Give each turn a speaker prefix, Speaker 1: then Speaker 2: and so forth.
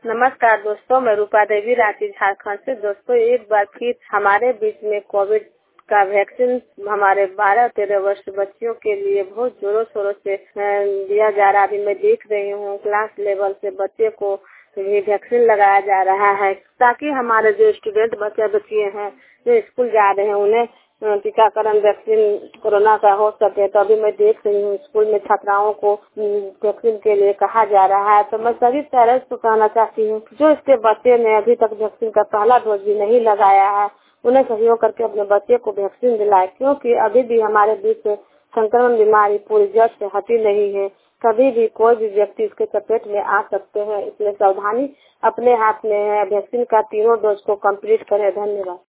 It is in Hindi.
Speaker 1: नमस्कार दोस्तों, मैं रूपा देवी रांची झारखंड से। दोस्तों, एक बार फिर हमारे बीच में कोविड का वैक्सीन हमारे 12-13 वर्ष बच्चियों के लिए बहुत जोरों शोरों से दिया जा रहा है। अभी मैं देख रही हूँ क्लास लेवल से बच्चे को भी वैक्सीन लगाया जा रहा है, ताकि हमारे जो स्टूडेंट बच्चे हैं जो स्कूल जा रहे हैं उन्हें टीकाकरण वैक्सीन कोरोना का हो सके। तो अभी मैं देख रही हूँ स्कूल में छात्राओं को वैक्सीन के लिए कहा जा रहा है। तो मैं सभी पेरेंट्स को कहना चाहती हूँ जो इसके बच्चे ने अभी तक वैक्सीन का पहला डोज भी नहीं लगाया है, उन्हें सहयोग करके अपने बच्चे को वैक्सीन दिलाए, क्योंकि अभी भी हमारे बीच संक्रमण बीमारी पूरी जड़ से हटी नहीं है। कभी भी कोई भी व्यक्ति इसके चपेट में आ सकते हैं, इसलिए सावधानी अपने हाथ में है। वैक्सीन का तीनों डोज को कंप्लीट करें। धन्यवाद।